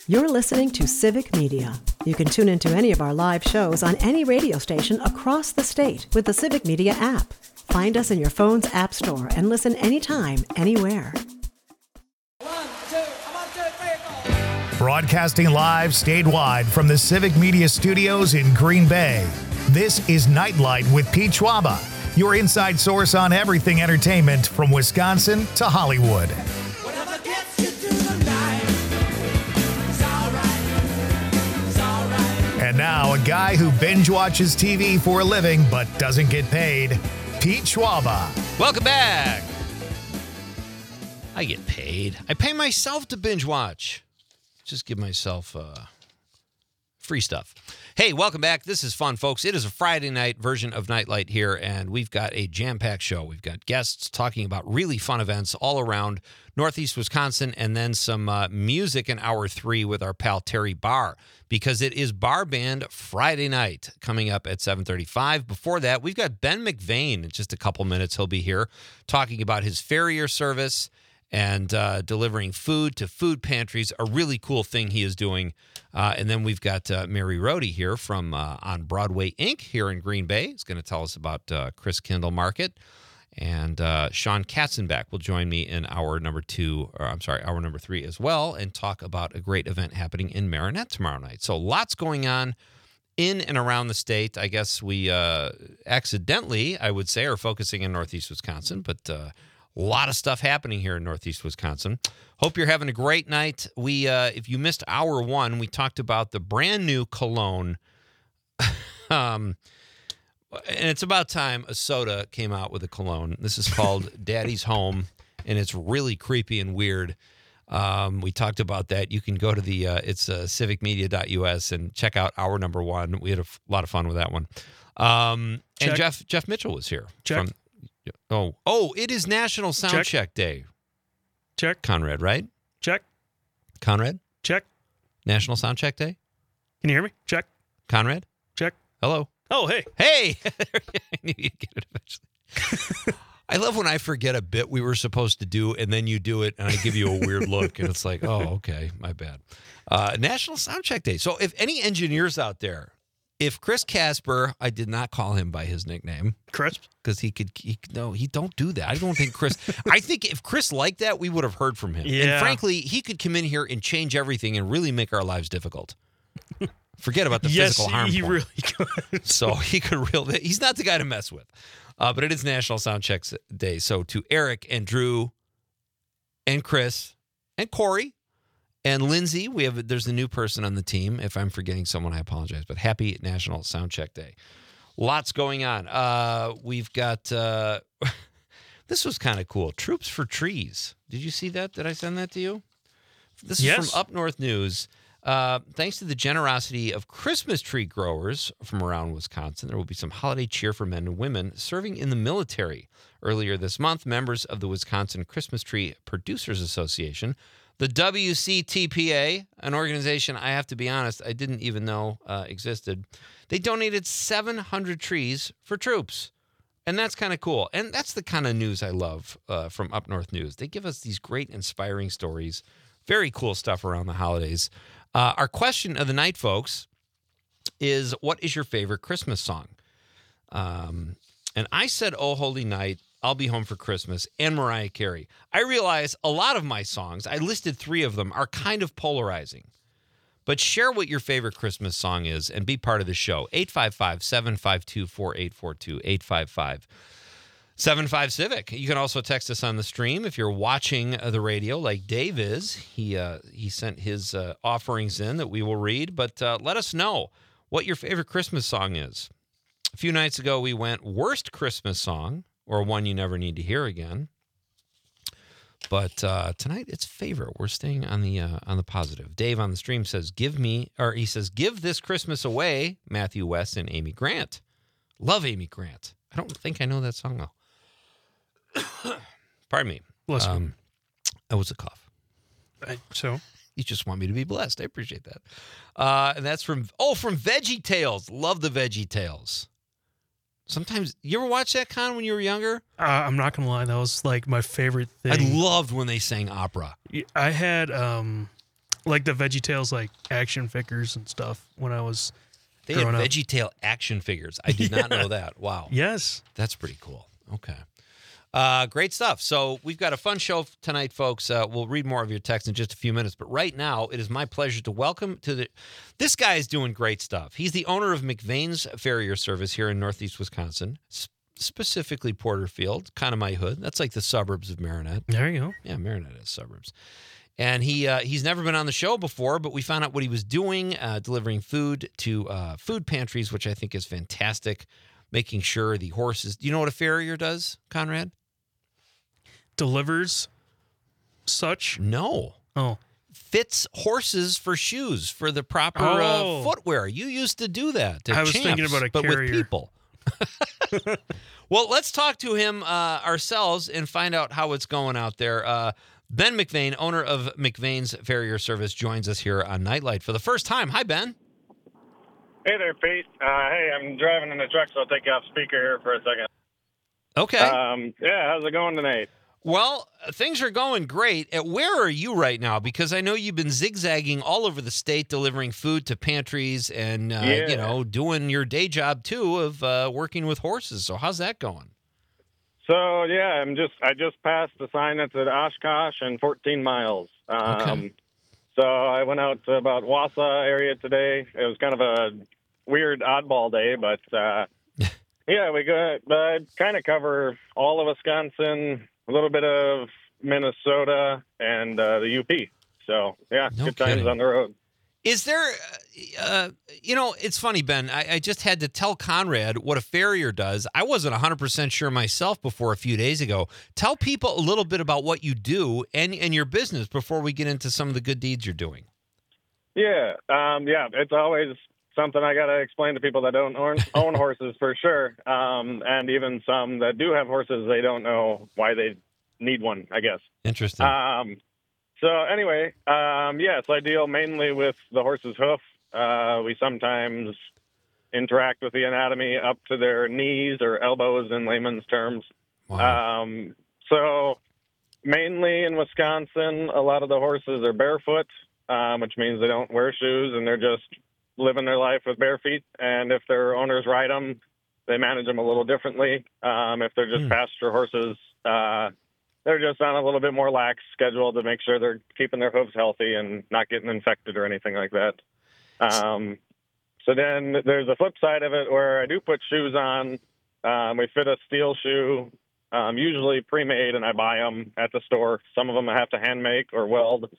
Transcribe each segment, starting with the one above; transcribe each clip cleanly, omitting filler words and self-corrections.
You're listening to Civic Media. You can tune into any of our live shows on any radio station across the state with the Civic Media app. Find us in your phone's app store and listen anytime, anywhere. Broadcasting live statewide from the Civic Media Studios in Green Bay. This is Nightlight with Pete Schwaba, your inside source on everything entertainment from Wisconsin to Hollywood. And now, a guy who binge watches TV for a living but doesn't get paid, Pete Schwaba. Welcome back. I get paid. I pay myself to binge watch. Just give myself free stuff. Hey, welcome back. This is fun, folks. It is a Friday night version of Nightlight here, and we've got a jam-packed show. We've got guests talking about really fun events all around Northeast Wisconsin, and then some music in Hour 3 with our pal Terry Barr, because it is Bar Band Friday night coming up at 7:35. Before that, we've got Ben McVeigh. In just a couple minutes, he'll be here talking about his farrier service and delivering food to food pantries, a really cool thing he is doing. And then we've got Mary Rohde here from On Broadway Inc. here in Green Bay. He's going to tell us about Chris Kindle Market. And Sean Katzenbach will join me in hour number 3 as well, and talk about a great event happening in Marinette tomorrow night. So lots going on in and around the state. I guess we accidentally, I would say, are focusing in Northeast Wisconsin, but a lot of stuff happening here in Northeast Wisconsin. Hope you're having a great night. We, if you missed hour 1, we talked about the brand new cologne. And it's about time a soda came out with a cologne. This is called Daddy's Home, and it's really creepy and weird. We talked about that. You can go to the it's civicmedia.us and check out hour number 1. We had a lot of fun with that one. And Jeff Mitchell was here. Check. It is National Sound Check Day. Check. Conrad, right? Check. Conrad? Check. National Sound Check Day? Can you hear me? Check. Conrad? Check. Hello? Oh, hey. Hey! I knew you'd get it eventually. I love when I forget a bit we were supposed to do, and then you do it, and I give you a weird look, and it's like, oh, okay, my bad. National Sound Check Day. So if any engineers out there, if Chris Casper, I did not call him by his nickname. Crisp? Because he don't do that. I don't think Chris, I think if Chris liked that, we would have heard from him. Yeah. And frankly, he could come in here and change everything and really make our lives difficult. Forget about the physical harm. Yes, he point. really could. So he could really, he's not the guy to mess with. But it is National Sound Check Day. So to Eric and Drew and Chris and Corey and Lindsay, there's a new person on the team. If I'm forgetting someone, I apologize. But happy National Sound Check Day. Lots going on. We've got, this was kind of cool. Troops for Trees. Did you see that? Did I send that to you? This is from Up North News. Thanks to the generosity of Christmas tree growers from around Wisconsin, there will be some holiday cheer for men and women serving in the military. Earlier this month, members of the Wisconsin Christmas Tree Producers Association, the WCTPA, an organization I have to be honest, I didn't even know existed, they donated 700 trees for troops. And that's kind of cool. And that's the kind of news I love from Up North News. They give us these great, inspiring stories. Very cool stuff around the holidays. Our question of the night, folks, is what is your favorite Christmas song? And I said, Oh, Holy Night, I'll Be Home for Christmas, and Mariah Carey. I realize a lot of my songs, I listed 3 of them, are kind of polarizing. But share what your favorite Christmas song is and be part of the show. 855-752-4842, 855-75-CIVIC. You can also text us on the stream if you're watching the radio like Dave is. He sent his offerings in that we will read. But let us know what your favorite Christmas song is. A few nights ago, we went worst Christmas song, or one you never need to hear again. But tonight it's favorite. We're staying on the positive. Dave on the stream says, "Give this Christmas away." Matthew West and Amy Grant. Love Amy Grant. I don't think I know that song though. Pardon me. Listen, that was a cough. So you just want me to be blessed. I appreciate that. And that's from Veggie Tales. Love the Veggie Tales. Sometimes, you ever watch that, Con, when you were younger? I'm not going to lie. That was like my favorite thing. I loved when they sang opera. I had like the VeggieTales like action figures and stuff when I was They had growing up. VeggieTale action figures. I did not know that. Wow. Yes. That's pretty cool. Okay. Great stuff. So we've got a fun show tonight, folks. We'll read more of your text in just a few minutes. But right now, it is my pleasure to welcome to the. This guy is doing great stuff. He's the owner of McVain's Farrier Service here in Northeast Wisconsin, specifically Porterfield, kind of my hood. That's like the suburbs of Marinette. There you go. Yeah, Marinette is suburbs. And he's never been on the show before, but we found out what he was doing, delivering food to food pantries, which I think is fantastic, making sure the horses. Do you know what a farrier does, Conrad? Delivers such. No. Oh, Fits horses for shoes for the proper Oh. footwear. You used to do that. I was thinking about a but carrier. with people. Well, let's talk to him ourselves and find out how it's going out there. Ben McVain, owner of McVain's Farrier Service, joins us here on Nightlight for the first time. Hi, Ben. Hey there, Pete. Hey, I'm driving in the truck, so I'll take you off speaker here for a second. Okay. Yeah, how's it going tonight? Well, things are going great. Where are you right now? Because I know you've been zigzagging all over the state, delivering food to pantries and, doing your day job, too, of working with horses. So how's that going? So, yeah, I just passed the sign that's at Oshkosh and 14 miles. Okay. So I went out to about Wausau area today. It was kind of a weird oddball day, but, yeah, we kind of cover all of Wisconsin, a little bit of Minnesota, and the UP. So, yeah, No good times kidding. on the road. Is there, it's funny, Ben. I just had to tell Conrad what a farrier does. I wasn't 100% sure myself before a few days ago. Tell people a little bit about what you do and your business before we get into some of the good deeds you're doing. Yeah, it's always something I got to explain to people that don't own horses for sure. And even some that do have horses, they don't know why they need one, I guess. Interesting. So anyway, so I deal mainly with the horse's hoof. We sometimes interact with the anatomy up to their knees or elbows in layman's terms. Wow. So mainly in Wisconsin, a lot of the horses are barefoot, which means they don't wear shoes and they're just living their life with bare feet. And if their owners ride them, they manage them a little differently. If they're just pasture horses, they're just on a little bit more lax schedule to make sure they're keeping their hooves healthy and not getting infected or anything like that. So then there's a flip side of it where I do put shoes on. We fit a steel shoe, usually pre-made, and I buy them at the store. Some of them I have to hand make or weld.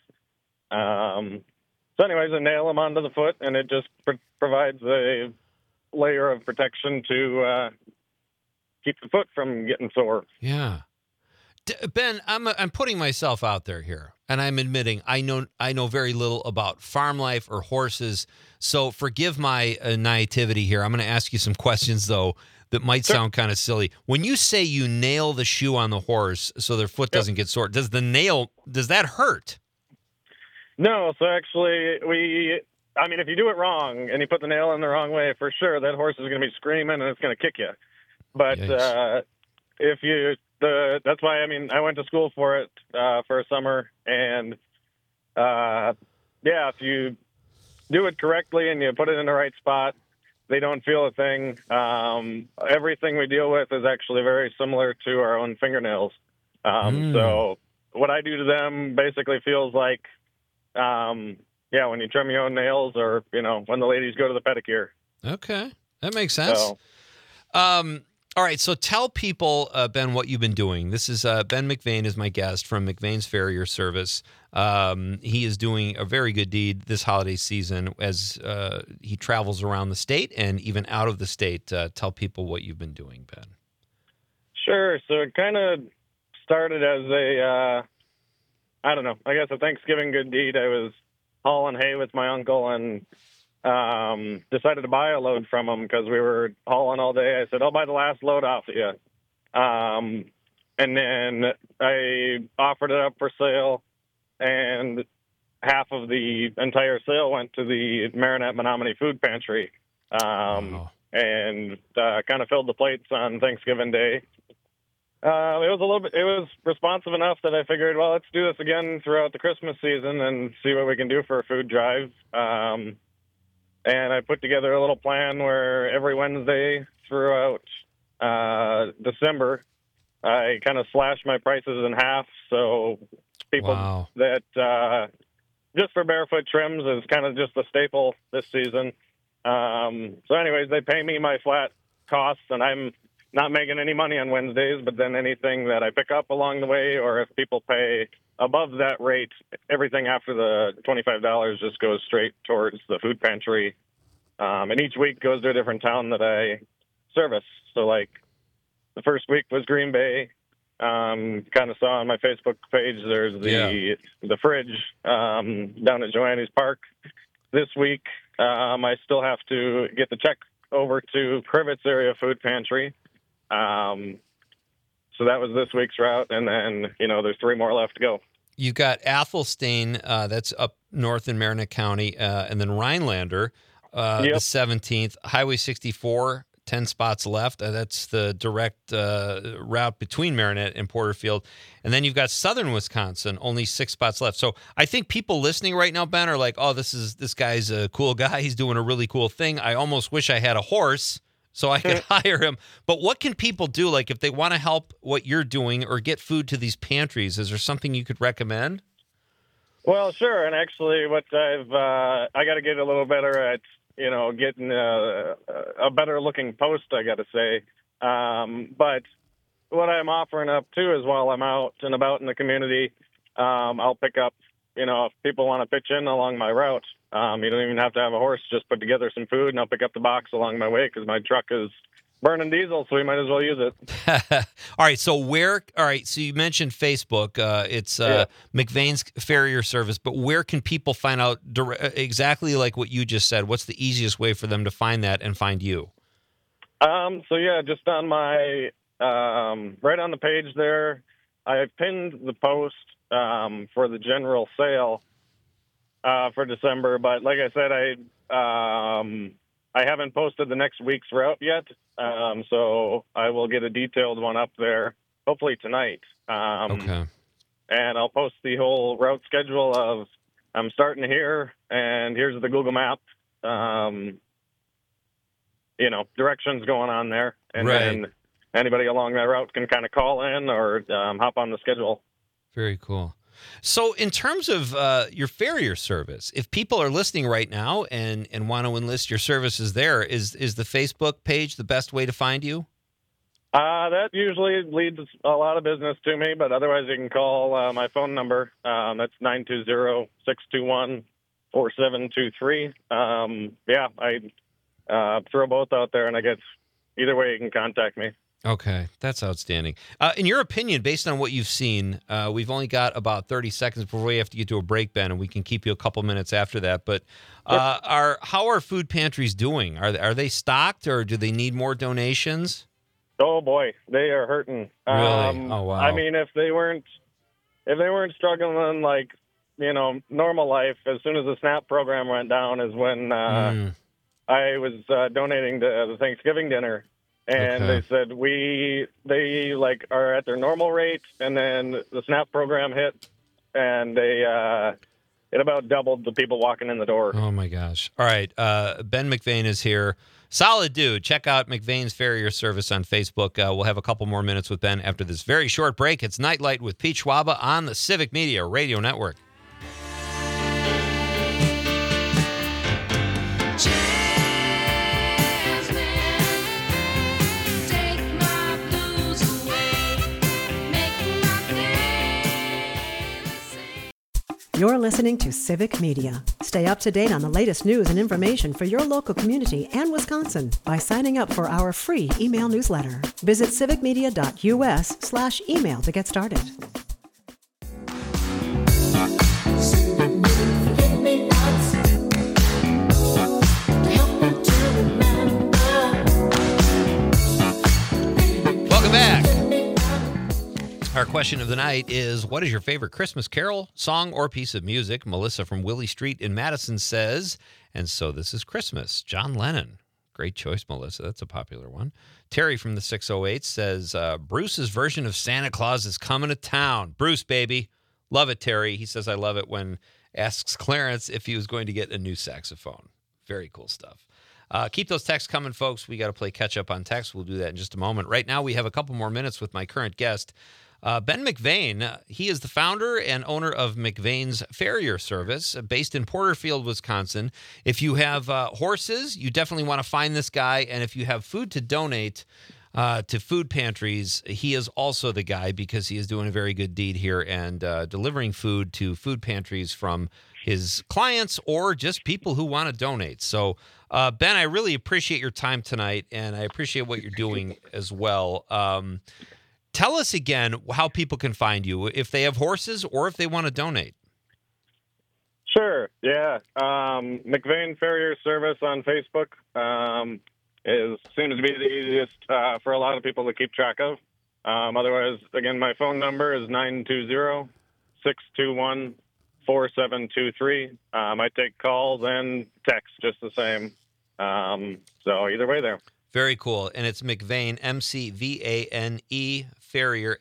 So anyways, I nail them onto the foot, and it just provides a layer of protection to keep the foot from getting sore. Yeah. Ben, I'm putting myself out there here, and I'm admitting I know very little about farm life or horses, so forgive my naivety here. I'm going to ask you some questions, though, that might sound kind of silly. When you say you nail the shoe on the horse so their foot doesn't get sore, does that hurt? No, so actually, if you do it wrong and you put the nail in the wrong way, for sure, that horse is going to be screaming and it's going to kick you. But that's why, I went to school for it for a summer. And, if you do it correctly and you put it in the right spot, they don't feel a thing. Everything we deal with is actually very similar to our own fingernails. So what I do to them basically feels like, when you trim your own nails or, when the ladies go to the pedicure. Okay. That makes sense. So, all right, so tell people, Ben, what you've been doing. This is Ben McVain is my guest from McVain's Farrier Service. He is doing a very good deed this holiday season as he travels around the state and even out of the state. Tell people what you've been doing, Ben. Sure. So it kind of started as a Thanksgiving good deed. I was hauling hay with my uncle and decided to buy a load from him because we were hauling all day. I said, I'll buy the last load off of you. And then I offered it up for sale, and half of the entire sale went to the Marinette Menominee Food Pantry, and kind of filled the plates on Thanksgiving Day. It was responsive enough that I figured, well, let's do this again throughout the Christmas season and see what we can do for a food drive. And I put together a little plan where every Wednesday throughout December, I kind of slashed my prices in half. So people that just for barefoot trims is kind of just a staple this season. So anyways, they pay me my flat costs, and I'm not making any money on Wednesdays, but then anything that I pick up along the way, or if people pay above that rate, everything after the $25 just goes straight towards the food pantry. And each week goes to a different town that I service. So like the first week was Green Bay. Kind of saw on my Facebook page, there's the fridge down at Joanne's Park. This week, I still have to get the check over to Crivets Area Food Pantry. So that was this week's route, and then, there's 3 more left to go. You got Athelstane, that's up north in Marinette County, and then Rhinelander, the 17th. Highway 64, 10 spots left. That's the direct route between Marinette and Porterfield. And then you've got southern Wisconsin, only 6 spots left. So I think people listening right now, Ben, are like, oh, this guy's a cool guy. He's doing a really cool thing. I almost wish I had a horse so I could hire him. But what can people do? Like if they want to help what you're doing or get food to these pantries, is there something you could recommend? Well, sure. And actually what I got to get a little better at, getting a better looking post, I got to say. But what I'm offering up too is while I'm out and about in the community, I'll pick up, if people want to pitch in along my route, you don't even have to have a horse, just put together some food and I'll pick up the box along my way because my truck is burning diesel, so we might as well use it. All right. So so you mentioned Facebook. It's McVein's Farrier Service, but where can people find out exactly like what you just said? What's the easiest way for them to find that and find you? Just on my, right on the page there, I pinned the post for the general sale for December. But like I said, I haven't posted the next week's route yet. So I will get a detailed one up there, hopefully tonight. Okay. And I'll post the whole route schedule of I'm starting here, and here's the Google map, directions going on there. And then anybody along that route can kind of call in or hop on the schedule. Very cool. So in terms of your farrier service, if people are listening right now and want to enlist your services there, is the Facebook page the best way to find you? That usually leads a lot of business to me, but otherwise you can call my phone number. That's 920-621-4723. I throw both out there, and I guess either way you can contact me. Okay, that's outstanding. In your opinion, based on what you've seen, we've only got about 30 seconds before we have to get to a break, Ben, and we can keep you a couple minutes after that. But how are food pantries doing? Are they stocked, or do they need more donations? Oh boy, they are hurting. Really? Oh wow. I mean, if they weren't struggling like normal life, as soon as the SNAP program went down, is when I was donating to the Thanksgiving dinner. And they said they are at their normal rate, and then the SNAP program hit, and it about doubled the people walking in the door. Oh my gosh! All right, Ben McVein is here. Solid dude. Check out McVein's Farrier Service on Facebook. We'll have a couple more minutes with Ben after this very short break. It's Nightlight with Pete Schwaba on the Civic Media Radio Network. You're listening to Civic Media. Stay up to date on the latest news and information for your local community and Wisconsin by signing up for our free email newsletter. Visit civicmedia.us/email to get started. Welcome back. Our question of the night is, what is your favorite Christmas carol, song, or piece of music? Melissa from Willie Street in Madison says, and so this is Christmas. John Lennon. Great choice, Melissa. That's a popular one. Terry from the 608 says, Bruce's version of Santa Claus is coming to town. Bruce, baby. Love it, Terry. He says, I love it when asks Clarence if he was going to get a new saxophone. Very cool stuff. Keep those texts coming, folks. We got to play catch up on text. We'll do that in just a moment. Right now, we have a couple more minutes with my current guest, Ben McVane. He is the founder and owner of McVane's Farrier Service, based in Porterfield, Wisconsin. If you have horses, you definitely want to find this guy. And if you have food to donate to food pantries, he is also the guy, because he is doing a very good deed here and delivering food to food pantries from his clients or just people who want to donate. So, Ben, I really appreciate your time tonight, and I appreciate what you're doing as well. Tell us again how people can find you if they have horses or if they want to donate. Sure. Yeah. McVane Farrier Service on Facebook seems to be the easiest for a lot of people to keep track of. Otherwise, again, my phone number is 920-621-4723. I take calls and text just the same. So either way there. Very cool. And it's McVane, McVane, Farrier,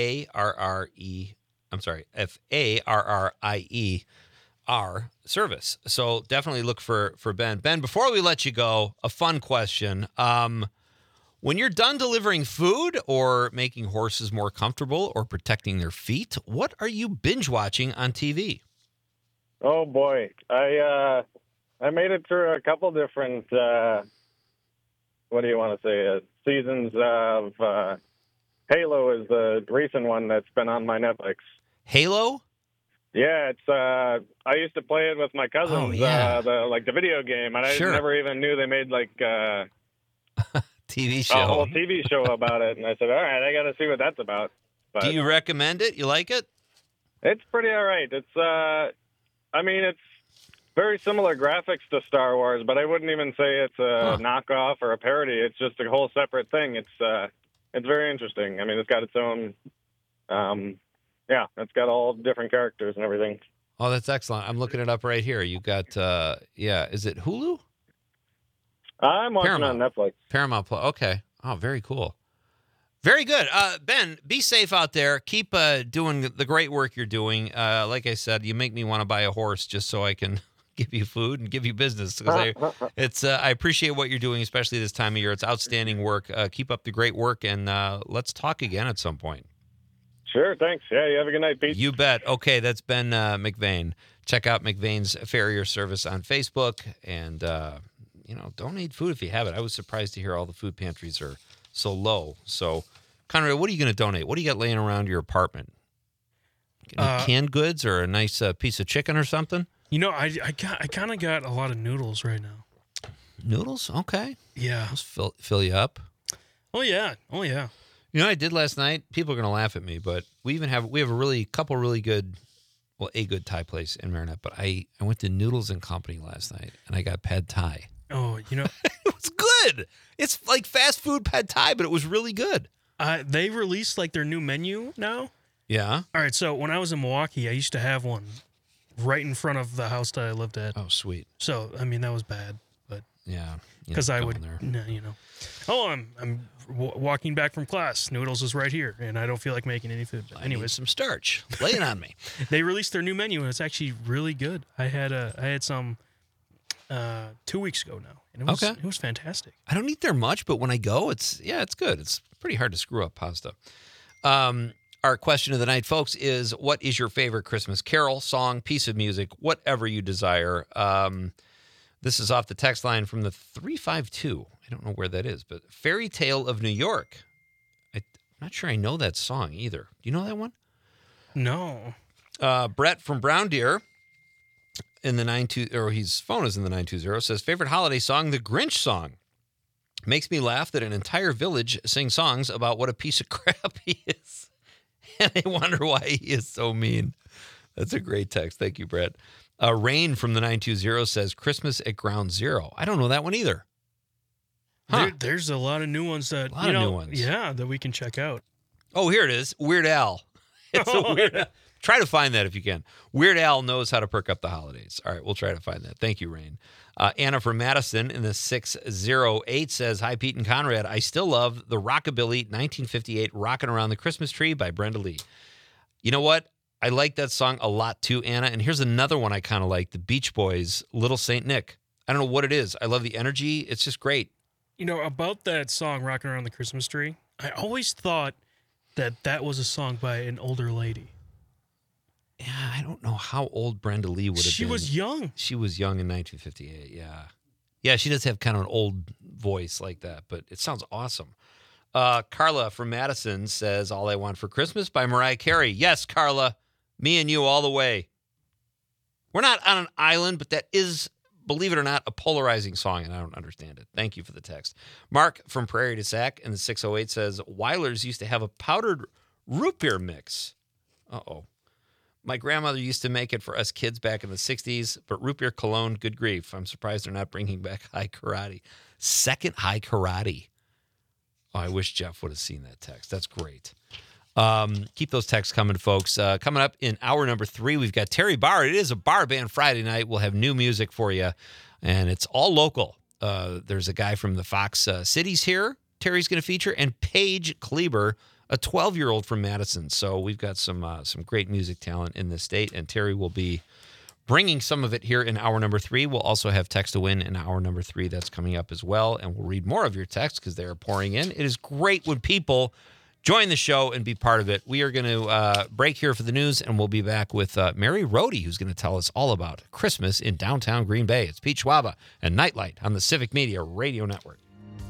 Farrier service. So definitely look for Ben. Ben, before we let you go, a fun question. When you're done delivering food or making horses more comfortable or protecting their feet, what are you binge watching on TV? Oh boy. I made it through a couple different, what do you want to say, seasons of Halo is the recent one that's been on my Netflix. Halo? Yeah, it's. I used to play it with my cousins. Oh, yeah. The video game, and I never even knew they made TV show. a whole TV show about it. And I said, all right, I got to see what that's about. But do you recommend it? You like it? It's pretty all right. It's. It's very similar graphics to Star Wars, but I wouldn't even say it's a knockoff or a parody. It's just a whole separate thing. It's very interesting. I mean, it's got its own. It's got all different characters and everything. Oh, that's excellent. I'm looking it up right here. You got, is it Hulu? I'm watching on Netflix. Paramount Plus. Okay. Oh, very cool. Very good. Ben, be safe out there. Keep doing the great work you're doing. Like I said, you make me want to buy a horse just so I can give you food and give you business. Because I appreciate what you're doing, especially this time of year. It's outstanding work. Keep up the great work, and let's talk again at some point. Sure, thanks. Yeah, you have a good night, Pete. You bet. Okay, that's Ben McVane. Check out McVane's Farrier Service on Facebook, and donate food if you have it. I was surprised to hear all the food pantries are so low. So, Conrad, what are you going to donate? What do you got laying around your apartment? Any canned goods or a nice piece of chicken or something? I kind of got a lot of noodles right now. Noodles? Okay. Yeah. Let's fill you up. Oh yeah. You know what I did last night? People are going to laugh at me, but we have a couple really good, a good Thai place in Marinette, but I went to Noodles and Company last night, and I got pad Thai. Oh, it was good. It's like fast food pad Thai, but it was really good. They released their new menu now. Yeah. All right, so when I was in Milwaukee, I used to have one right in front of the house that I lived at. Oh, sweet. So, I mean, that was bad, but yeah, because I would, I'm walking back from class. Noodles is right here, and I don't feel like making any food. But anyways, some starch. Lay it on me. They released their new menu, and it's actually really good. I had some 2 weeks ago now, and it was fantastic. I don't eat there much, but when I go, it's good. It's pretty hard to screw up pasta. Our question of the night, folks, is what is your favorite Christmas carol, song, piece of music, whatever you desire? This is off the text line from the 352. I don't know where that is, but Fairy Tale of New York. I'm not sure I know that song either. Do you know that one? No. Brett from Brown Deer in the 92, or his phone is in the 920, says favorite holiday song, the Grinch song. Makes me laugh that an entire village sings songs about what a piece of crap he is. And I wonder why he is so mean. That's a great text. Thank you, Brett. Rain from the 920 says Christmas at Ground Zero. I don't know that one either. Huh. There's a lot of new ones that new ones. Yeah, that we can check out. Oh, here it is. Weird Al. It's a Weird Al. Try to find that if you can. Weird Al knows how to perk up the holidays. All right, we'll try to find that. Thank you, Rain. Anna from Madison in the 608 says, hi, Pete and Conrad. I still love the Rockabilly 1958 Rockin' Around the Christmas Tree by Brenda Lee. You know what? I like that song a lot too, Anna. And here's another one I kind of like, the Beach Boys, Little Saint Nick. I don't know what it is. I love the energy. It's just great. You know, about that song, Rockin' Around the Christmas Tree, I always thought that was a song by an older lady. Yeah, I don't know how old Brenda Lee would have been. She was young. She was young in 1958, yeah. Yeah, she does have kind of an old voice like that, but it sounds awesome. Carla from Madison says, All I Want for Christmas by Mariah Carey. Yes, Carla, me and you all the way. We're not on an island, but that is, believe it or not, a polarizing song, and I don't understand it. Thank you for the text. Mark from Prairie du Sac in the 608 says, Weiler's used to have a powdered root beer mix. Uh-oh. My grandmother used to make it for us kids back in the 60s, but root beer cologne, good grief. I'm surprised they're not bringing back High Karate. Second High Karate. Oh, I wish Jeff would have seen that text. That's great. Keep those texts coming, folks. Coming up in hour number 3, we've got Terry Barr. It is a bar band Friday night. We'll have new music for you, and it's all local. There's a guy from the Fox Cities here Terry's going to feature, and Paige Kleber, a 12-year-old from Madison. So we've got some great music talent in this state, and Terry will be bringing some of it here in hour number 3. We'll also have text to win in hour number 3. That's coming up as well, and we'll read more of your texts because they are pouring in. It is great when people join the show and be part of it. We are going to break here for the news, and we'll be back with Mary Rohde, who's going to tell us all about Christmas in downtown Green Bay. It's Pete Schwaba and Nightlight on the Civic Media Radio Network.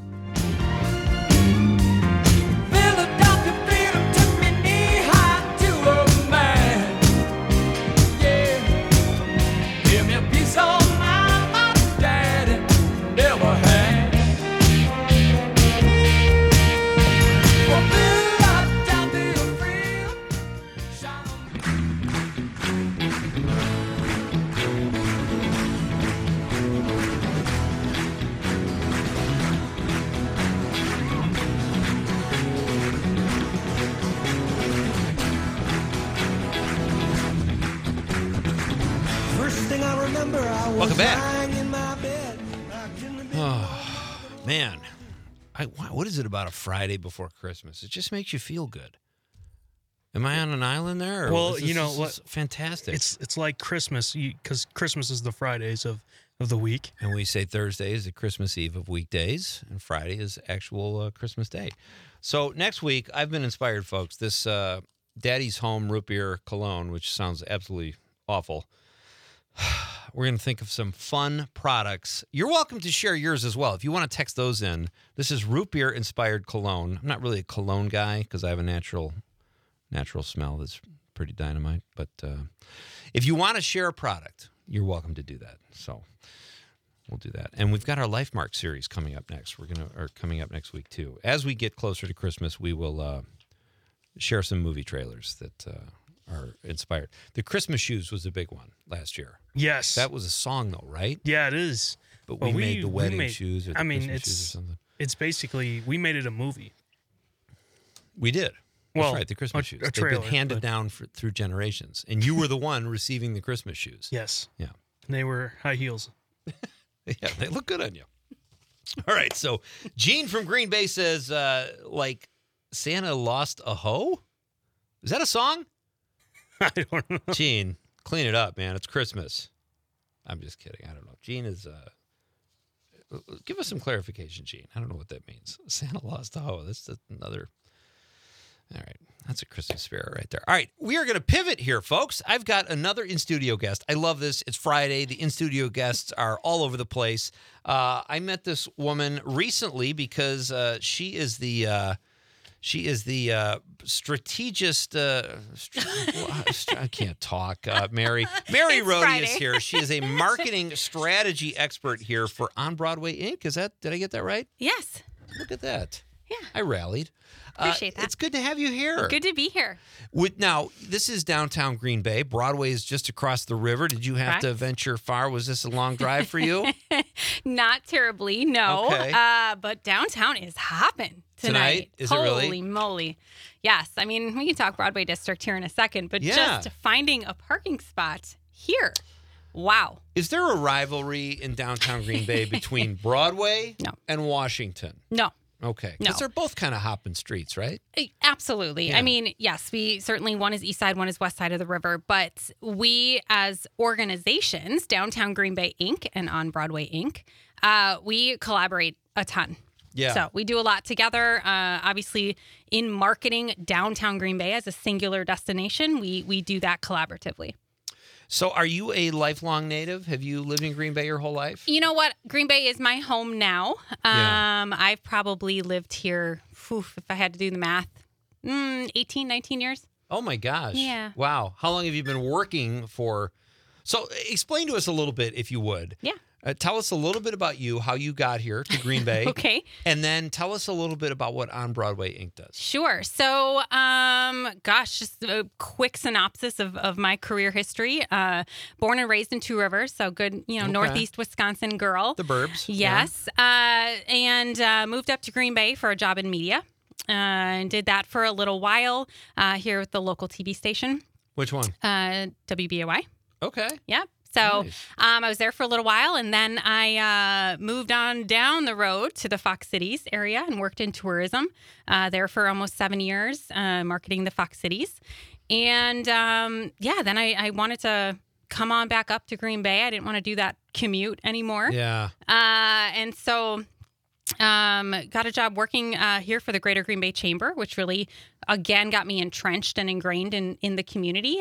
Welcome back. Oh, man. What is it about a Friday before Christmas? It just makes you feel good. Am I on an island there? Well, you know what? Fantastic. It's like Christmas, because Christmas is the Fridays of the week. And we say Thursday is the Christmas Eve of weekdays, and Friday is actual Christmas Day. So next week, I've been inspired, folks. This Daddy's Home Root Beer Cologne, which sounds absolutely awful. We're going to think of some fun products. You're welcome to share yours as well. If you want to text those in, this is root beer inspired cologne. I'm not really a cologne guy because I have a natural smell that's pretty dynamite. But if you want to share a product, you're welcome to do that. So we'll do that. And we've got our LifeMark series coming up next. Coming up next week too. As we get closer to Christmas, we will share some movie trailers that are inspired. The Christmas Shoes was a big one last year. Yes. That was a song, though, right? Yeah, it is. But we made the wedding shoes or the Christmas shoes or something. It's basically, we made it a movie. We did. Well, that's right, the Christmas shoes. A trailer, they've been handed down through generations. And you were the one receiving the Christmas shoes. Yes. Yeah. And they were high heels. Yeah, they look good on you. All right, so Gene from Green Bay says, like, Santa lost a hoe? Is that a song? I don't know. Gene, clean it up, man. It's Christmas. I'm just kidding. I don't know. Gene is... give us some clarification, Gene. I don't know what that means. Santa lost a hoe. That's another... All right. That's a Christmas spirit right there. All right. We are going to pivot here, folks. I've got another in-studio guest. I love this. It's Friday. The in-studio guests are all over the place. I met this woman recently because she is the strategist. I can't talk. Mary Rohde is here. She is a marketing strategy expert here for On Broadway Inc. Did I get that right? Yes. Look at that. Yeah. I rallied. Appreciate that. It's good to have you here. Good to be here. Now, this is downtown Green Bay. Broadway is just across the river. Did you have to venture far? Was this a long drive for you? Not terribly, no. Okay. But downtown is hopping. tonight. Is Holy it really? Holy moly. Yes. I mean, we can talk Broadway District here in a second, but just finding a parking spot here. Wow. Is there a rivalry in downtown Green Bay between Broadway and Washington? No. Okay. Because they're both kind of hopping streets, right? Absolutely. Yeah. I mean, yes, we certainly, one is east side, one is west side of the river, but we as organizations, Downtown Green Bay Inc. and On Broadway Inc., we collaborate a ton. Yeah. So we do a lot together. Obviously, in marketing downtown Green Bay as a singular destination, we do that collaboratively. So are you a lifelong native? Have you lived in Green Bay your whole life? You know what? Green Bay is my home now. I've probably lived here, if I had to do the math, 18, 19 years. Oh, my gosh. Yeah. Wow. How long have you been working for? So explain to us a little bit, if you would. Yeah. Tell us a little bit about you, how you got here to Green Bay. Okay. And then tell us a little bit about what On Broadway Inc. does. Sure. So, just a quick synopsis of my career history. Born and raised in Two Rivers, so good, Northeast Wisconsin girl. The burbs. Yes. Yeah. And moved up to Green Bay for a job in media. And did that for a little while here at the local TV station. Which one? WBAY. Okay. Yep. So Nice. I was there for a little while, and then I moved on down the road to the Fox Cities area and worked in tourism there for almost 7 years, marketing the Fox Cities. And then I wanted to come on back up to Green Bay. I didn't want to do that commute anymore. Yeah. And so got a job working here for the Greater Green Bay Chamber, which really, again, got me entrenched and ingrained in the community.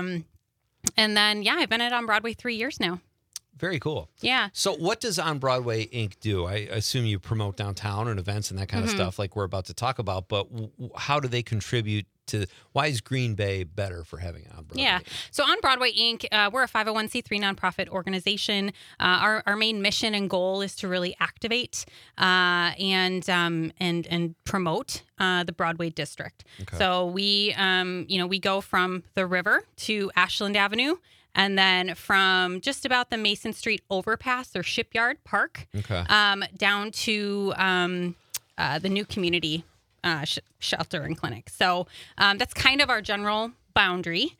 And then, I've been at On Broadway 3 years now. Very cool. Yeah. So what does On Broadway Inc. do? I assume you promote downtown and events and that kind of stuff like we're about to talk about, but how do they contribute to, why is Green Bay better for having On Broadway? Yeah. So On Broadway Inc., we're a 501c3 nonprofit organization. Our main mission and goal is to really activate and promote the Broadway district. Okay. So we go from the river to Ashland Avenue, and then from just about the Mason Street overpass or Shipyard Park down to the new community shelter and clinic. So that's kind of our general boundary.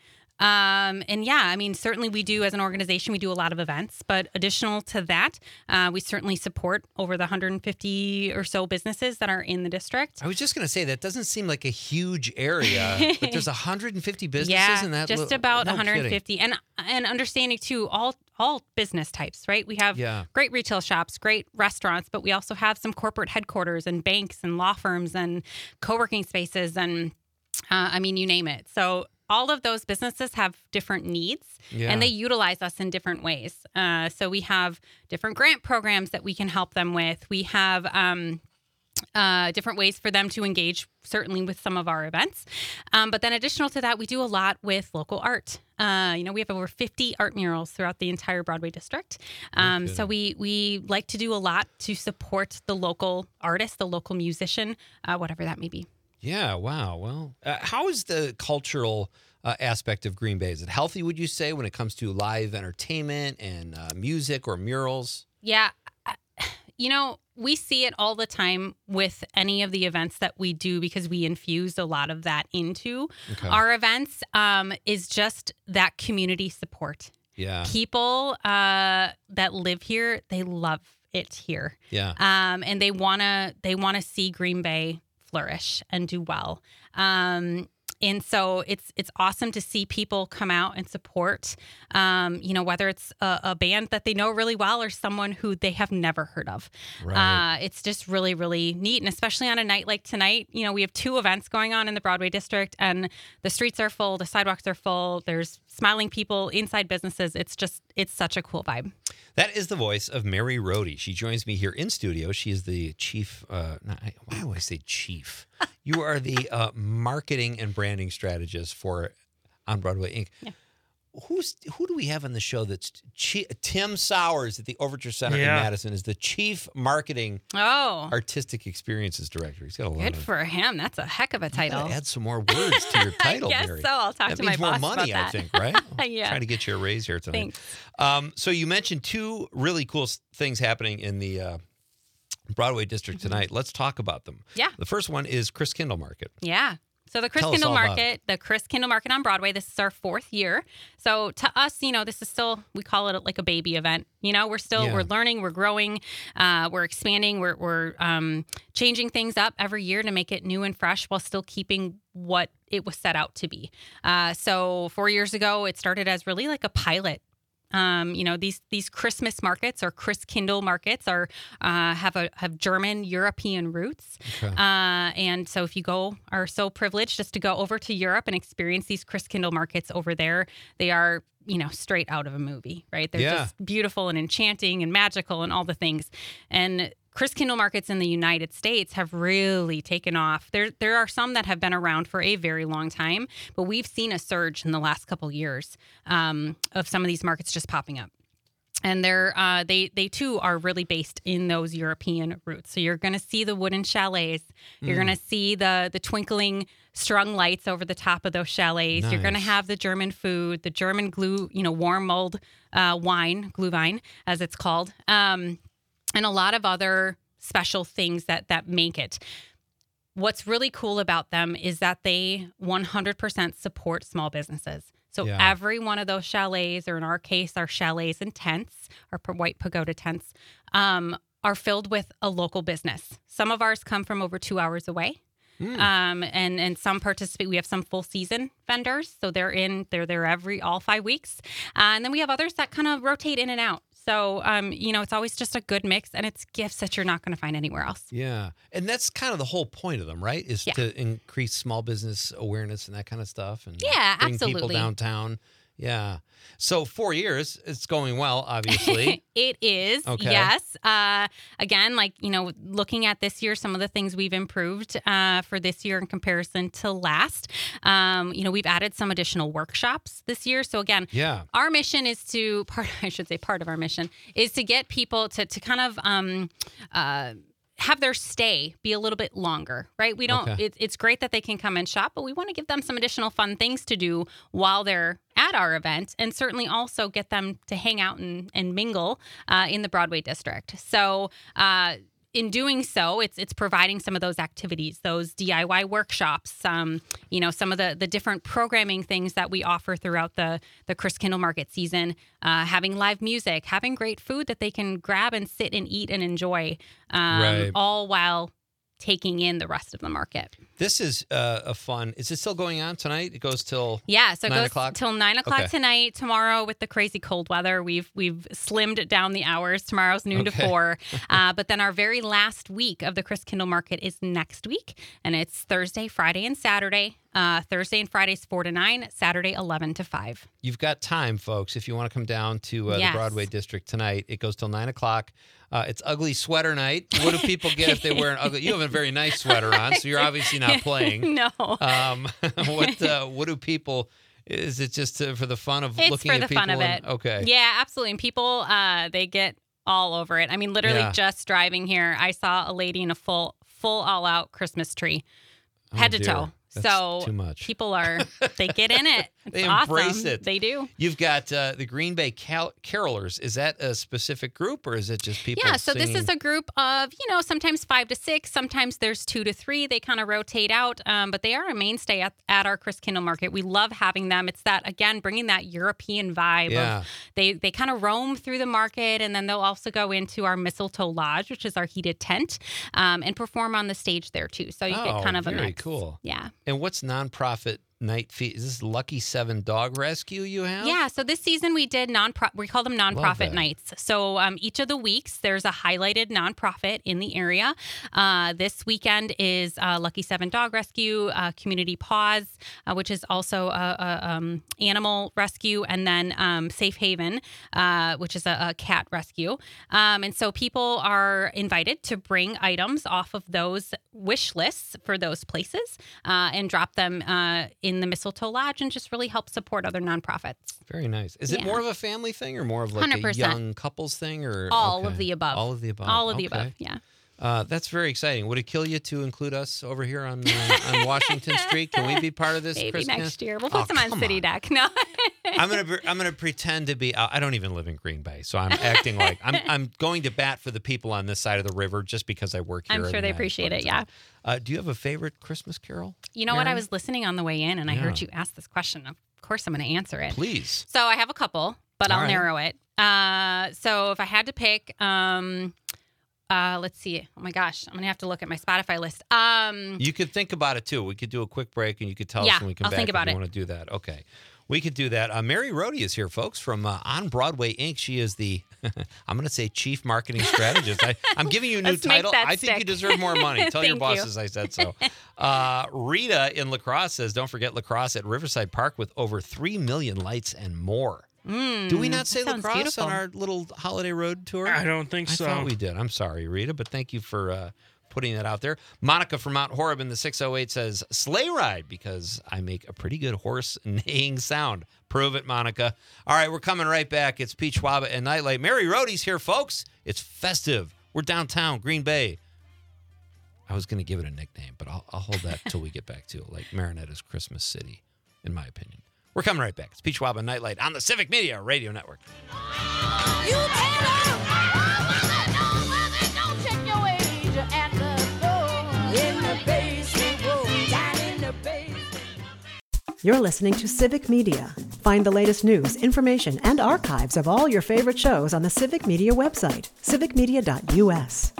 Certainly we do, as an organization, we do a lot of events, but additional to that, we certainly support over the 150 or so businesses that are in the district. I was just going to say, that doesn't seem like a huge area, but there's 150 businesses in that. Just about 150. Kidding. And understanding too, all business types, right? We have great retail shops, great restaurants, but we also have some corporate headquarters and banks and law firms and co-working spaces and, you name it. So all of those businesses have different needs and they utilize us in different ways. So we have different grant programs that we can help them with. We have different ways for them to engage, certainly with some of our events. But then additional to that, we do a lot with local art. We have over 50 art murals throughout the entire Broadway district. So we like to do a lot to support the local artist, the local musician, whatever that may be. Yeah, wow. Well, how is the cultural aspect of Green Bay? Is it healthy, would you say, when it comes to live entertainment and music or murals? Yeah. We see it all the time with any of the events that we do because we infuse a lot of that into our events, is just that community support. Yeah. People that live here, they love it here. Yeah. And they wanna see Green Bay flourish and do well. And so it's awesome to see people come out and support, whether it's a band that they know really well or someone who they have never heard of. Right. It's just really, really neat. And especially on a night like tonight, we have 2 events going on in the Broadway district and the streets are full, the sidewalks are full, there's smiling people inside businesses. It's such a cool vibe. That is the voice of Mary Rohde. She joins me here in studio. She is the chief. Why do I say chief? You are the marketing and branding strategist for On Broadway Inc. Yeah. Who do we have on the show that's Tim Sowers at the Overture Center in Madison is the chief marketing artistic experiences director. He's got a lot Good for him. That's a heck of a title. Add some more words to your title, I guess Mary. so. I'll talk to my boss more money, about that. I think, right? Yeah. Trying to get you a raise here tonight. Thanks. So you mentioned 2 really cool things happening in the Broadway District tonight. Let's talk about them. Yeah. The first one is Christkindl Market. Yeah. So the Christkindl Market on Broadway, this is our 4th year. So to us, this is still, we call it like a baby event. We're still, we're learning, we're growing, we're expanding, we're changing things up every year to make it new and fresh while still keeping what it was set out to be. So 4 years ago, it started as really like a pilot. These Christmas markets or Christkindl markets have German European roots. Okay. And so if you are so privileged just to go over to Europe and experience these Christkindl markets over there, they are, straight out of a movie, right? They're just beautiful and enchanting and magical and all the things. And Christkindl markets in the United States have really taken off. There are some that have been around for a very long time, but we've seen a surge in the last couple years of some of these markets just popping up. And they too are really based in those European roots. So you're going to see the wooden chalets. You're going to see the twinkling strung lights over the top of those chalets. Nice. You're going to have the German food, the German warm mulled wine, Glühwein, as it's called. And a lot of other special things that make it. What's really cool about them is that they 100% support small businesses. So every one of those chalets, or in our case, our chalets and tents, our white pagoda tents, are filled with a local business. Some of ours come from over 2 hours away. And some participate. We have some full season vendors, so they're there all 5 weeks. And then we have others that kind of rotate in and out. So, it's always just a good mix, and it's gifts that you're not going to find anywhere else. Yeah. And that's kind of the whole point of them, right? Is to increase small business awareness and that kind of stuff. And bring absolutely. people downtown. Yeah. So 4 years, it's going well, obviously. It is. Okay. Yes. Again, looking at this year, some of the things we've improved for this year in comparison to last. We've added some additional workshops this year. So again, our mission is part of our mission is to get people to kind of have their stay be a little bit longer, right? We don't, it's great that they can come and shop, but we want to give them some additional fun things to do while they're at our event, and certainly also get them to hang out and mingle in the Broadway District. So, in doing so, it's providing some of those activities, those DIY workshops, some of the different programming things that we offer throughout the Christkindl Market season, having live music, having great food that they can grab and sit and eat and enjoy, all while taking in the rest of the market. This is a fun. Is it still going on tonight? It goes till so it 9 goes till 9 o'clock tonight. Tomorrow, with the crazy cold weather, we've slimmed down the hours. Tomorrow's noon to 4. But then our very last week of the Christkindl Market is next week, and it's Thursday, Friday, and Saturday. Thursday and Friday's 4 to 9, Saturday 11 to 5. You've got time, folks, if you want to come down to the Broadway District tonight. It goes till 9 o'clock. It's ugly sweater night. What do people get if they wear an ugly? You have a very nice sweater on, so you're obviously not playing. No. What do people? Is it just for the fun of looking at people? It's for the fun of it. Okay. Yeah, absolutely. And people, they get all over it. I mean, literally just driving here, I saw a lady in a full all-out Christmas tree, head to toe. That's too much. People they get in it. It's they embrace awesome. it. They do. You've got the Green Bay Carolers. Is that a specific group, or is it just people so singing? This is a group of, sometimes 5 to 6, sometimes there's 2 to 3. They kind of rotate out, but they are a mainstay at our Christkindl Market. We love having them. It's that, again, bringing that European vibe. Of, they kind of roam through the market, and then they'll also go into our Mistletoe Lodge, which is our heated tent, and perform on the stage there, too. So you get kind of a mix. Very cool. Yeah. And what's nonprofit night fee? Is this Lucky 7 Dog Rescue you have? Yeah, so this season we did we call them nonprofit nights. So each of the weeks there's a highlighted nonprofit in the area. This weekend is Lucky 7 Dog Rescue, Community Paws, which is also a animal rescue, and then Safe Haven, which is a cat rescue. And so people are invited to bring items off of those wish lists for those places and drop them in the Mistletoe Lodge, and just really help support other nonprofits. Very nice. Is it more of a family thing, or more of like 100%. A young couples thing, or all of the above? All of the above. All of the above. Yeah. That's very exciting. Would it kill you to include us over here on Washington Street? Can we be part of this? Maybe Christmas? next year. We'll put some on City Deck. No. I'm gonna pretend to be. I don't even live in Green Bay, so I'm acting like I'm going to bat for the people on this side of the river just because I work here. I'm sure they appreciate it. Yeah. Do you have a favorite Christmas carol? You know what? I was listening on the way in, and I heard you ask this question. Of course, I'm going to answer it. Please. So I have a couple, but I'll narrow it. So if I had to pick, let's see. Oh my gosh, I'm going to have to look at my Spotify list. You could think about it too. We could do a quick break, and you could tell us when we come back. Think about if you want to do that. Okay. We could do that. Mary Rohde is here, folks, from On Broadway Inc. She is the, I'm going to say, chief marketing strategist. I'm giving you a new title. I think you deserve more money. Tell your bosses I said so. Rita in La Crosse says, don't forget La Crosse at Riverside Park with over 3 million lights and more. Do we not say La Crosse on our little holiday road tour? I don't think so. I thought we did. I'm sorry, Rita, but thank you for putting that out there. Monica from Mount Horeb in the 608 says, sleigh ride, because I make a pretty good horse neighing sound. Prove it, Monica. All right, we're coming right back. It's Pete Schwaba and Nightlight. Mary Rohde's here, folks. It's festive. We're downtown, Green Bay. I was going to give it a nickname, but I'll hold that until we get back to it, like Marinetta's Christmas City, in my opinion. We're coming right back. It's Pete Schwaba and Nightlight on the Civic Media Radio Network. You don't check your age at the door. In the basement, down in the basement. You're listening to Civic Media. Find the latest news, information, and archives of all your favorite shows on the Civic Media website, civicmedia.us.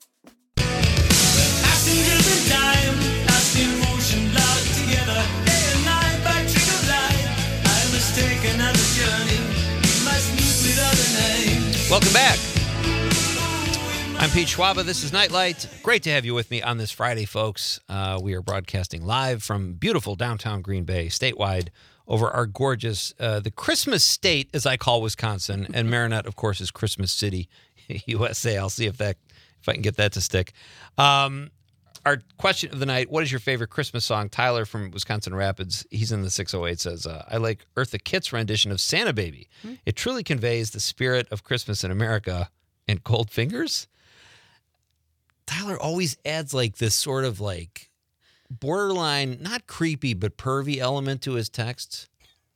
Passengers and time, lost in motion, locked together, day and night by trick of light. I must take another journey, you must meet with other names. Welcome back. I'm Pete Schwaba. This is Nightlight. Great to have you with me on this Friday, folks. We are broadcasting live from beautiful downtown Green Bay, statewide, over our gorgeous, the Christmas state, as I call Wisconsin, and Marinette, of course, is Christmas City, USA. I'll see if I can get that to stick. Our question of the night, what is your favorite Christmas song? Tyler from Wisconsin Rapids, he's in the 608, says, I like Eartha Kitt's rendition of Santa Baby. It truly conveys the spirit of Christmas in America. And Cold Fingers? Tyler always adds like this sort of like borderline, not creepy, but pervy element to his texts.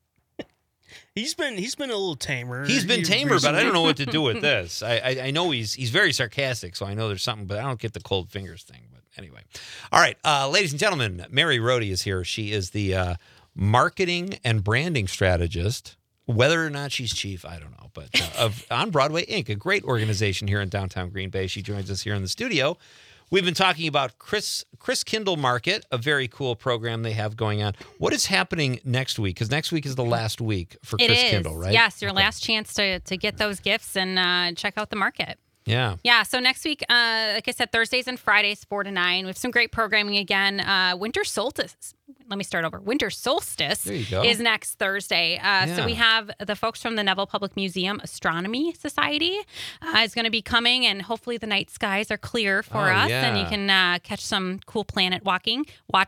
He's been a little tamer. He's been tamer, but I don't know what to do with this. I know he's very sarcastic, so I know there's something, but I don't get the Cold Fingers thing. But anyway. All right, ladies and gentlemen, Mary Rohde is here. She is the marketing and branding strategist. Whether or not she's chief, I don't know. But of On Broadway Inc., a great organization here in downtown Green Bay. She joins us here in the studio. We've been talking about Chris Kindle Market, a very cool program they have going on. What is happening next week? Because next week is the last week for Chris Kindle, right? Yes, your last chance to get those gifts and check out the market. Yeah. Yeah. So next week, like I said, Thursdays and Fridays, 4 to 9. We have some great programming again. Winter Solstice. Let me start over. Winter Solstice is next Thursday. So we have the folks from the Neville Public Museum Astronomy Society is going to be coming, and hopefully the night skies are clear for us, and you can catch some cool planet watching.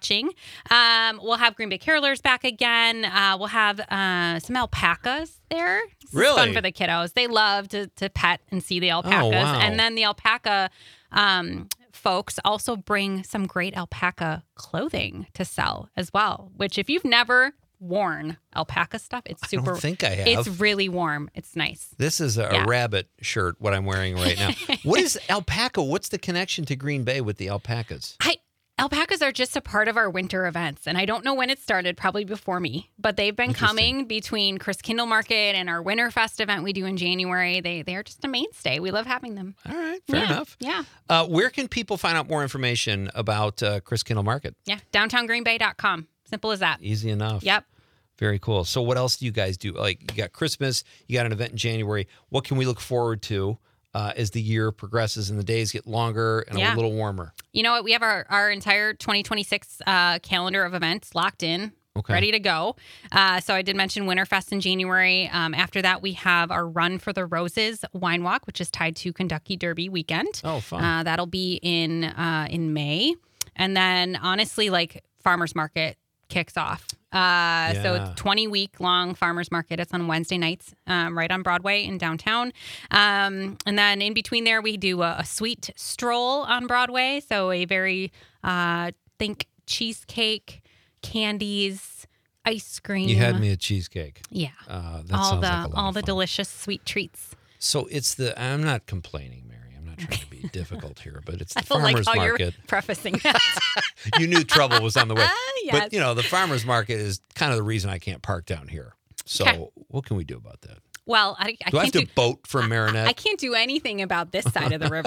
We'll have Green Bay Carolers back again. We'll have some alpacas there. This is fun for the kiddos. They love to pet and see the alpacas. Oh, wow. And then the alpaca folks also bring some great alpaca clothing to sell as well, which if you've never worn alpaca stuff, it's super. I don't think I have. It's really warm. It's nice. This is a rabbit shirt, what I'm wearing right now. What is alpaca? What's the connection to Green Bay with the alpacas? Alpacas are just a part of our winter events, and I don't know when it started, probably before me, but they've been coming between Chris Kindle Market and our Winterfest event we do in January. They are just a mainstay. We love having them. All right, fair enough. Yeah. Where can people find out more information about Chris Kindle Market? Yeah, downtowngreenbay.com. Simple as that. Easy enough. Yep. Very cool. So what else do you guys do? Like, you got Christmas, you got an event in January. What can we look forward to as the year progresses and the days get longer and a little warmer? You know what? We have our entire 2026 calendar of events locked in, ready to go. So I did mention Winterfest in January. After that, we have our Run for the Roses wine walk, which is tied to Kentucky Derby weekend. Oh, fun. That'll be in May. And then, honestly, like Farmers Market kicks off So 20-week-long farmers market. It's on Wednesday nights, right on Broadway in downtown. And then in between there, we do a sweet stroll on Broadway. So a very, think cheesecake, candies, ice cream. You had me at cheesecake. Yeah. That sounds like a lot all of the fun. delicious sweet treats. So it's I'm not complaining, Mary. I'm not trying to be difficult here, but it's the I feel farmer's like how market. you're prefacing that. You knew trouble was on the way. Yes. But, the farmer's market is kind of the reason I can't park down here. So Okay. what can we do about that? Well, I Do I can't have to boat from Marinette? I can't do anything about this side of the river.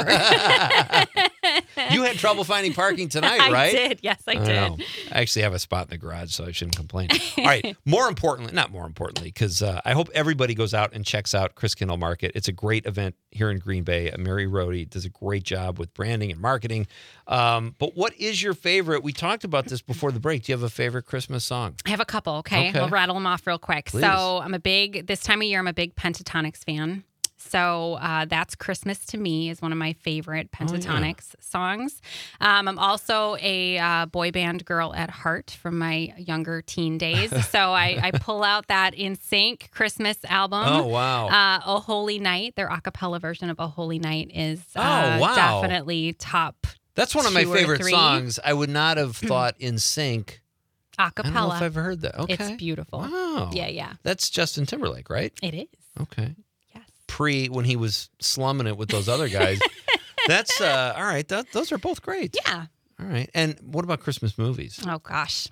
You had trouble finding parking tonight, I right? did. Yes, I did. know. I actually have a spot in the garage, so I shouldn't complain. All right. Not more importantly, because I hope everybody goes out and checks out Christkindl Market. It's a great event here in Green Bay. Mary Rohde does a great job with branding and marketing. But what is your favorite? We talked about this before the break. Do you have a favorite Christmas song? I have a couple, okay? I'll rattle them off real quick. Please. So this time of year, I'm a big Pentatonix fan. So That's Christmas to Me is one of my favorite Pentatonix songs. I'm also a boy band girl at heart from my younger teen days. So I pull out that NSYNC Christmas album. Oh, wow. Oh Holy Night, their a cappella version of Oh Holy Night is wow. definitely top. That's one of my 2 or favorite 3. songs. I would not have thought NSYNC. A I don't know if cappella. I've heard that. Okay. It's beautiful. Wow. Yeah. That's Justin Timberlake, right? It is. Okay. Yes. When he was slumming it with those other guys. That's all right. Those are both great. Yeah. All right. And what about Christmas movies? Oh gosh.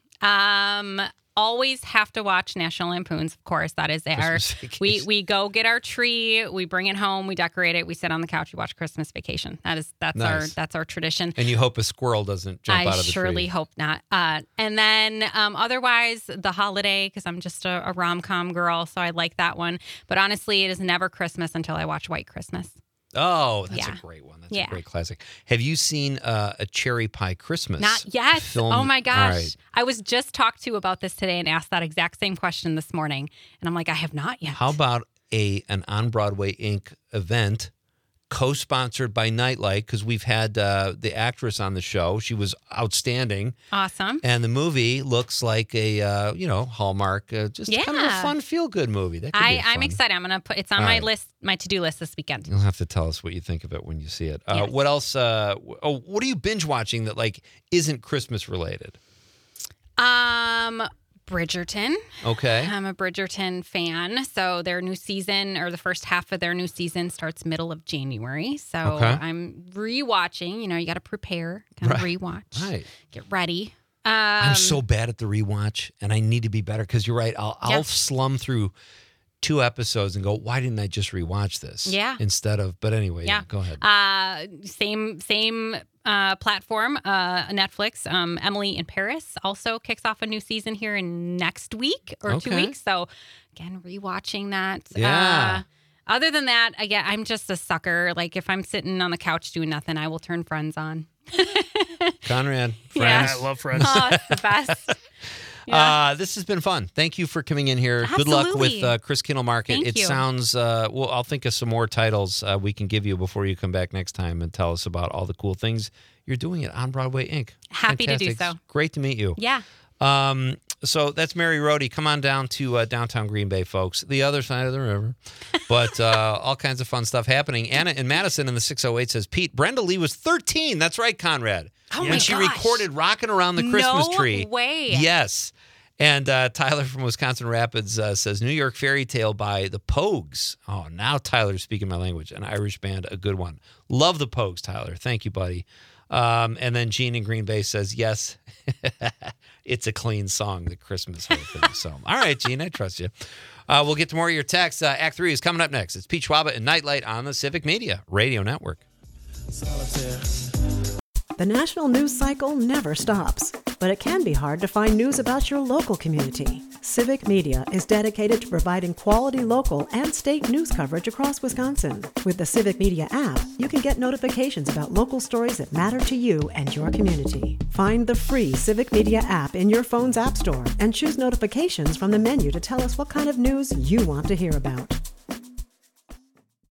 Always have to watch National Lampoons. Of course, that is our. Christmas Vacation. We go get our tree, we bring it home, we decorate it, we sit on the couch, we watch Christmas Vacation. That's Nice. our tradition. And you hope a squirrel doesn't jump out of the tree. I surely hope not. And then otherwise, The Holiday, because I'm just a rom-com girl, so I like that one. But honestly, it is never Christmas until I watch White Christmas. Oh, that's Yeah. a great one. That's Yeah. a great classic. Have you seen A Cherry Pie Christmas? Not yet. film? Oh my gosh. All right. I was just talked to about this today and asked that exact same question this morning. And I'm like, I have not yet. How about an On Broadway Inc. event co-sponsored by Nightlight? Because we've had the actress on the show. She was outstanding. Awesome. And the movie looks like a Hallmark, just kind of a Yeah. fun feel-good movie. That could be I'm fun. excited. I'm gonna put it's on All my right. list, my to-do list this weekend. You'll have to tell us what you think of it when you see it. Yes. What else? What are you binge watching that isn't Christmas related? Bridgerton. Okay. I'm a Bridgerton fan. So their new season, or the first half of their new season, starts middle of January. So Okay. I'm rewatching. You got to prepare, kind of rewatch, Right. get ready. I'm so bad at the rewatch, and I need to be better because you're right. I'll Yeah. slum through 2 episodes and go, why didn't I just rewatch this? Yeah. Instead of, but anyway, Yeah. go ahead. Same platform, Netflix. Emily in Paris also kicks off a new season here in next week or 2 Okay. weeks. So again, rewatching that. Yeah. Other than that, again, I'm just a sucker. Like if I'm sitting on the couch doing nothing, I will turn Friends on. Conrad, Yeah. Friends. I love Friends. Oh, it's the best. Yeah. This has been fun. Thank you for coming in here. Good luck with Absolutely. Christkindl Market. Thank It you. sounds, I'll think of some more titles we can give you before you come back next time and tell us about all the cool things you're doing at On Broadway Inc. Happy to do Fantastic. so. Great to meet you. Yeah. So that's Mary Rohde. Come on down to downtown Green Bay, folks. The other side of the river. But all kinds of fun stuff happening. Anna in Madison in the 608 says, Pete, Brenda Lee was 13. That's right, Conrad. Oh when my she gosh. recorded Rockin' Around the Christmas No Tree. way. Yes. And Tyler from Wisconsin Rapids says, New York Fairy Tale by the Pogues. Oh, now Tyler's speaking my language. An Irish band, a good one. Love the Pogues, Tyler. Thank you, buddy. And then Gene in Green Bay says, yes, it's a clean song, the Christmas whole thing. So, all right, Gene, I trust you. We'll get to more of your texts. Act 3 is coming up next. It's Pete Schwaba and Nightlight on the Civic Media Radio Network. The national news cycle never stops, but it can be hard to find news about your local community. Civic Media is dedicated to providing quality local and state news coverage across Wisconsin. With the Civic Media app, you can get notifications about local stories that matter to you and your community. Find the free Civic Media app in your phone's app store and choose notifications from the menu to tell us what kind of news you want to hear about.